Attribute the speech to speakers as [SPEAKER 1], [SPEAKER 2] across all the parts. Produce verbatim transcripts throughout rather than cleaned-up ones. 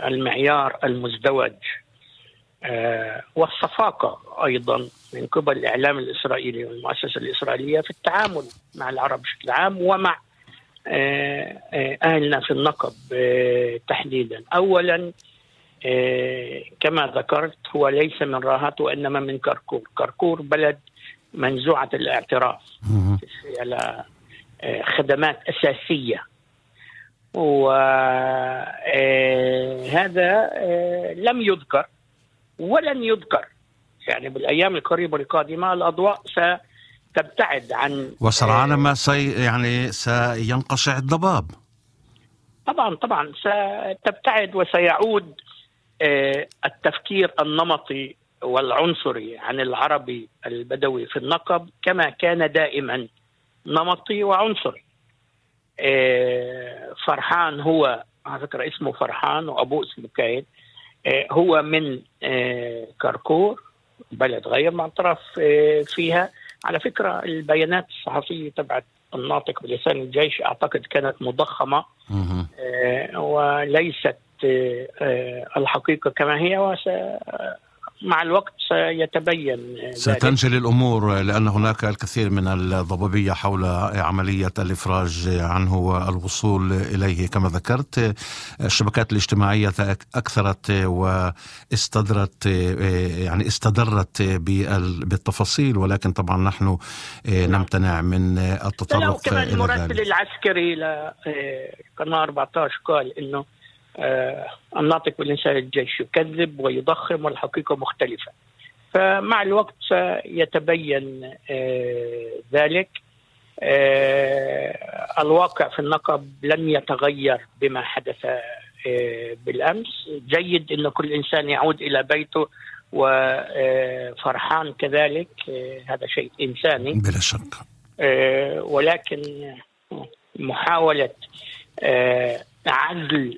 [SPEAKER 1] المعيار المزدوج والصفاقة أيضا من قبل الإعلام الإسرائيلي والمؤسسة الإسرائيلية في التعامل مع العرب بشكل عام ومع أهلنا في النقب تحديدا. أولا كما ذكرت هو ليس من راهات وإنما من كركور. كركور بلد منزوعة الاعتراف على خدمات أساسية، وهذا لم يذكر ولن يذكر. يعني بالأيام القريبة القادمة الأضواء ستبتعد عن
[SPEAKER 2] وسرعان ما سي يعني سينقشع الضباب.
[SPEAKER 1] طبعا طبعا ستبتعد وسيعود التفكير النمطي والعنصري عن العربي البدوي في النقب كما كان دائما نمطي وعنصري. فرحان هو على فكرة اسمه فرحان وأبوه اسمه كايد، هو من كركور بلد غير معترف فيها. على فكرة البيانات الصحفية تبعت الناطق بلسان الجيش أعتقد كانت مضخمة وليست الحقيقة كما هي، وس مع الوقت سيتبين
[SPEAKER 2] ستنجلي الأمور، لأن هناك الكثير من الضبابية حول عملية الإفراج عنه والوصول إليه. كما ذكرت الشبكات الاجتماعية أكثرت واستدرت يعني استدرت بالتفاصيل، ولكن طبعا نحن نمتنع من التطرق
[SPEAKER 1] إلى ذلك. المراسل العسكري لقناة أربعة عشر قال إنه آه الناطق بلسان الجيش يكذب ويضخم والحقيقة مختلفة. فمع الوقت سيتبين آه ذلك. آه الواقع في النقب لن يتغير بما حدث آه بالأمس. جيد أن كل إنسان يعود إلى بيته وفرحان كذلك، آه هذا شيء إنساني
[SPEAKER 2] بلا شك.
[SPEAKER 1] آه ولكن محاولة آه عزل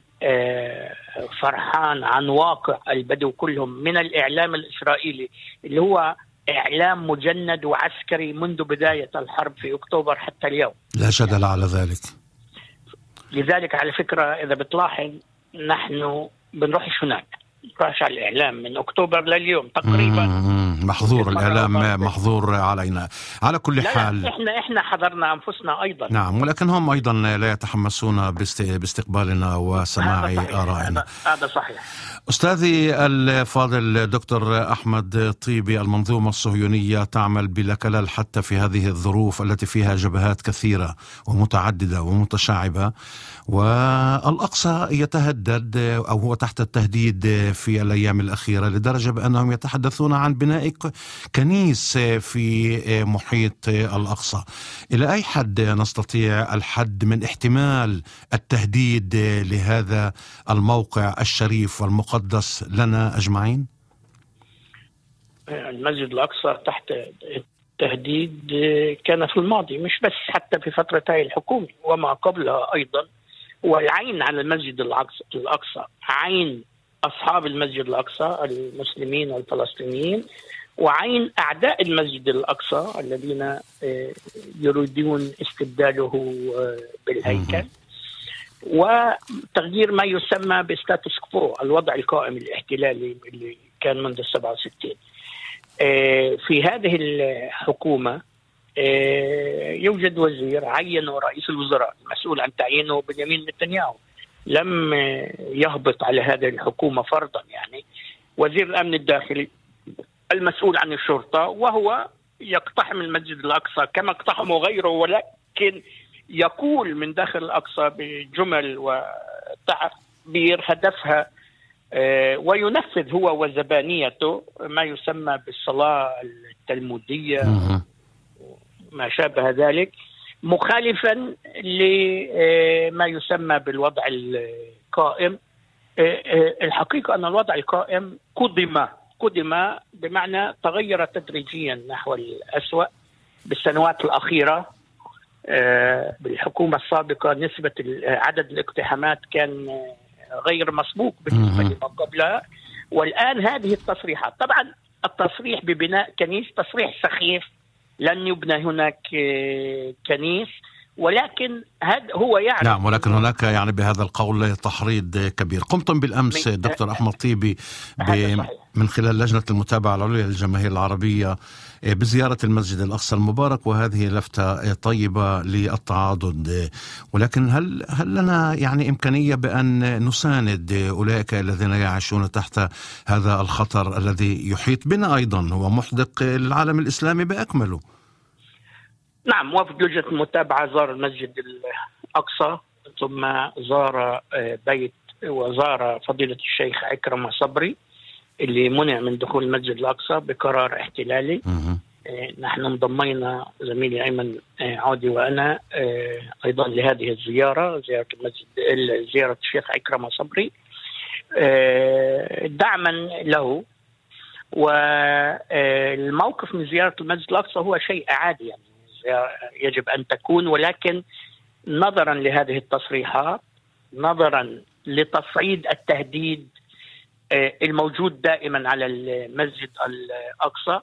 [SPEAKER 1] فرحان عن واقع البدو كلهم من الإعلام الإسرائيلي اللي هو إعلام مجند وعسكري منذ بداية الحرب في أكتوبر حتى اليوم،
[SPEAKER 2] لا جدل على ذلك.
[SPEAKER 1] لذلك على فكرة إذا بتلاحظ نحن بنروحش هناك، بنروحش على الإعلام من أكتوبر لليوم تقريبا.
[SPEAKER 2] محظور الإعلام محظور علينا على كل حال.
[SPEAKER 1] لا إحنا إحنا حضرنا أنفسنا أيضا.
[SPEAKER 2] نعم، ولكن هم أيضا لا يتحمسون باستقبالنا وسماع آرائنا.
[SPEAKER 1] هذا صحيح.
[SPEAKER 2] أستاذي الفاضل دكتور أحمد طيبي، المنظومة الصهيونية تعمل بلا كلل حتى في هذه الظروف التي فيها جبهات كثيرة ومتعددة ومتشعبة، والأقصى يتهدد أو هو تحت التهديد في الأيام الأخيرة لدرجة بأنهم يتحدثون عن بناء كنيس في محيط الأقصى. إلى أي حد نستطيع الحد من احتمال التهديد لهذا الموقع الشريف والمقدس لنا أجمعين؟
[SPEAKER 1] المسجد الأقصى تحت تهديد كان في الماضي، مش بس حتى في فترة هاي الحكومة وما قبلها أيضا. والعين على المسجد الأقصى عين أصحاب المسجد الأقصى المسلمين والفلسطينيين، وعين أعداء المسجد الأقصى الذين يريدون استبداله بالهيكل وتغيير ما يسمى بستاتوس كوو، الوضع القائم الاحتلالي اللي كان منذ السبعة وستين. في هذه الحكومة يوجد وزير عينه رئيس الوزراء المسؤول عن تعيينه بنيامين نتنياهو، لم يهبط على هذه الحكومة فرضا. يعني وزير الأمن الداخلي المسؤول عن الشرطة، وهو يقتحم المسجد الأقصى كما اقتحمه غيره، ولكن يقول من داخل الأقصى بجمل وتعبير هدفها وينفذ هو وزبانيته ما يسمى بالصلاة التلمودية ما شابه ذلك، مخالفا لما يسمى بالوضع القائم. الحقيقة أن الوضع القائم قدم قدم بمعنى تغير تدريجيا نحو الأسوأ بالسنوات الأخيرة. بالحكومة السابقة نسبة عدد الاقتحامات كان غير مسبوق بالنسبة لما قبلها، والآن هذه التصريحات. طبعا التصريح ببناء كنيس تصريح سخيف، لن يبنى هناك كنيس ولكن هذا هو يعرف.
[SPEAKER 2] نعم، ولكن هناك يعني بهذا القول تحريض كبير. قمتم بالأمس دكتور أحمد طيبي من خلال لجنة المتابعة العليا للجماهير العربية بزيارة المسجد الأقصى المبارك، وهذه لفتة طيبة للتعاضد، ولكن هل هل لنا يعني إمكانية بأن نساند أولئك الذين يعيشون تحت هذا الخطر الذي يحيط بنا أيضا، هو محدق للعالم الإسلامي بأكمله؟
[SPEAKER 1] نعم، وفد لجنة المتابعة زار المسجد الأقصى، ثم زار بيت وزار فضيلة الشيخ عكرمة صبري اللي منع من دخول المسجد الأقصى بقرار احتلالي. نحن انضمينا زميلي أيمن عودي وأنا أيضا لهذه الزيارة، زيارة المسجد زيارة الشيخ عكرمة صبري دعما له. والموقف من زيارة المسجد الأقصى هو شيء عادي، يعني يجب أن تكون، ولكن نظرا لهذه التصريحات، نظرا لتصعيد التهديد الموجود دائما على المسجد الأقصى،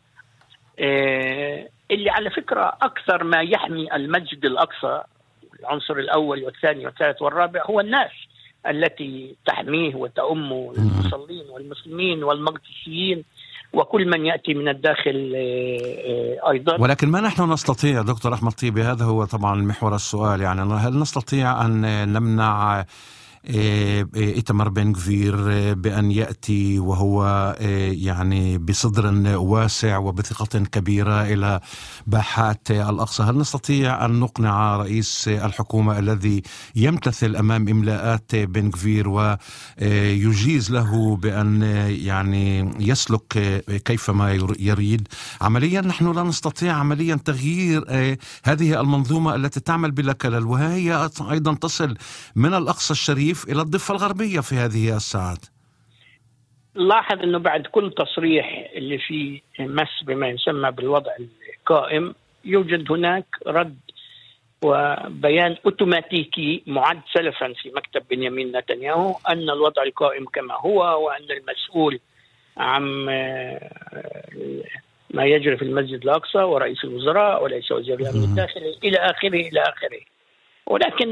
[SPEAKER 1] اللي على فكرة أكثر ما يحمي المسجد الأقصى، العنصر الأول والثاني والثالث والرابع، هو الناس التي تحميه وتأمه، المصلين والمسلمين والمقدسيين وكل من يأتي من الداخل أيضا.
[SPEAKER 2] ولكن ما نحن نستطيع دكتور أحمد طيبي، هذا هو طبعا محور السؤال، يعني هل نستطيع أن نمنع إيتمار بن غفير بأن يأتي وهو يعني بصدر واسع وبثقة كبيرة إلى باحات الأقصى؟ هل نستطيع أن نقنع رئيس الحكومة الذي يمتثل أمام إملاءات بن غفير ويجيز له بأن يعني يسلك كيفما يريد؟ عمليا نحن لا نستطيع عمليا تغيير هذه المنظومة التي تعمل بلا كلل، وهي أيضا تصل من الأقصى الشريف إلى الضفة الغربية في هذه الساعات.
[SPEAKER 1] لاحظ أنه بعد كل تصريح اللي فيه مس بما يسمى بالوضع القائم يوجد هناك رد وبيان أوتوماتيكي معد سلفا في مكتب بنيامين نتنياهو أن الوضع القائم كما هو، وأن المسؤول عن ما يجري في المسجد الأقصى ورئيس الوزراء وليس وزير الأمن الداخلي إلى آخره إلى آخره. ولكن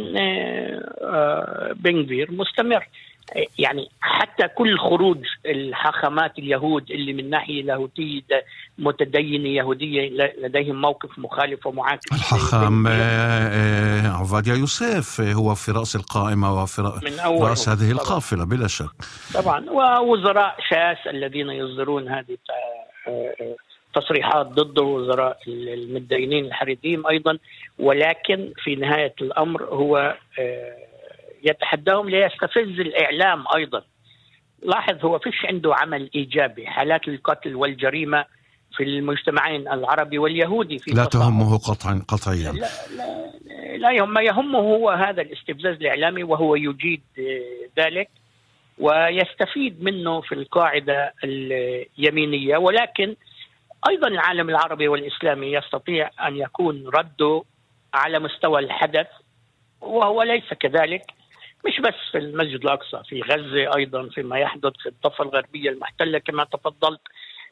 [SPEAKER 1] بن غفير مستمر، يعني حتى كل خروج الحاخامات اليهود اللي من ناحية لاهوتية متدينة يهودية لديهم موقف مخالف ومعاكس.
[SPEAKER 2] الحاخام عبادية يوسف هو في رأس القائمة وفي رأس هذه القافلة بلا شك
[SPEAKER 1] طبعا، ووزراء شاس الذين يصدرون هذه تصريحات ضد وزراء المتدينين الحريديم أيضا. ولكن في نهاية الأمر هو يتحداهم ليستفز الإعلام أيضا. لاحظ هو فيش عنده عمل إيجابي، حالات القتل والجريمة في المجتمعين العربي واليهودي في
[SPEAKER 2] لا تهمه قطعا قطعيا
[SPEAKER 1] لا, لا, لا يهم، ما يهمه هو هذا الاستفزاز الإعلامي، وهو يجيد ذلك ويستفيد منه في القاعدة اليمينية. ولكن أيضا العالم العربي والإسلامي يستطيع أن يكون رده على مستوى الحدث، وهو ليس كذلك، مش بس في المسجد الأقصى، في غزة أيضا، فيما يحدث في الضفة الغربية المحتلة كما تفضلت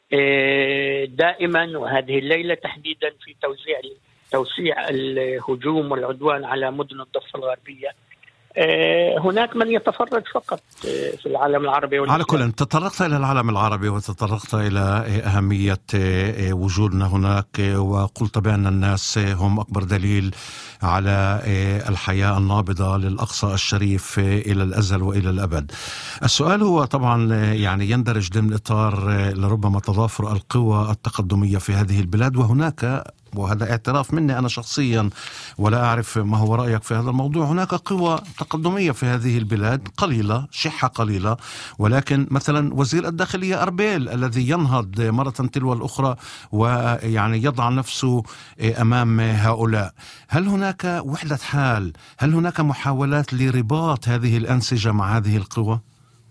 [SPEAKER 1] دائما، وهذه الليلة تحديدا في توزيع توسيع الهجوم والعدوان على مدن الضفة الغربية. هناك من يتفرج فقط في العالم العربي والإسلام.
[SPEAKER 2] على كل تطرقت إلى العالم العربي وتطرقت إلى أهمية وجودنا هناك، وقلت بأن الناس هم أكبر دليل على الحياة النابضة للأقصى الشريف إلى الأزل وإلى الأبد. السؤال هو طبعا يعني يندرج ضمن إطار لربما تضافر القوى التقدمية في هذه البلاد، وهناك، وهذا اعتراف مني أنا شخصيا ولا أعرف ما هو رأيك في هذا الموضوع، هناك قوى تقدمية في هذه البلاد قليلة، شحة قليلة، ولكن مثلا وزير الداخلية أربيل الذي ينهض مرة تلو الأخرى ويعني يضع نفسه أمام هؤلاء. هل هناك وحدة حال؟ هل هناك محاولات لرباط هذه الأنسجة مع هذه القوى؟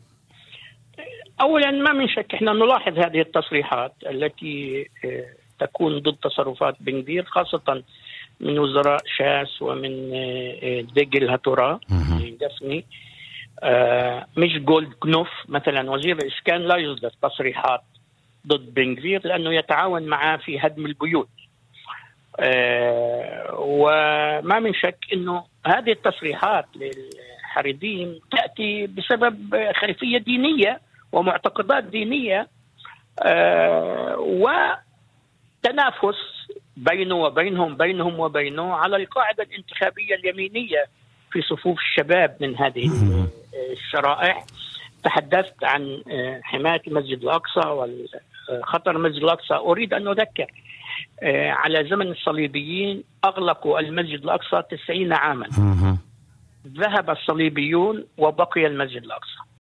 [SPEAKER 1] أولا ما من شك احنا نلاحظ هذه التصريحات التي تكون ضد تصرفات بن غفير، خاصة من وزراء شاس ومن ديجل هاتورا دفني. مش جولد كنوف مثلا وزير الإسكان لا يصدر تصريحات ضد بن غفير لأنه يتعاون معه في هدم البيوت. وما من شك أنه هذه التصريحات للحريديم تأتي بسبب خلفية دينية ومعتقدات دينية وتنافس بينه وبينهم بينهم وبينه على القاعدة الانتخابية اليمينية في صفوف الشباب من هذه الشرائح. تحدثت عن حماية المسجد الأقصى والخطر المسجد الأقصى. أريد أن أذكر على زمن الصليبيين أغلقوا المسجد الأقصى تسعين عاما، ذهب الصليبيون وبقي المسجد الأقصى.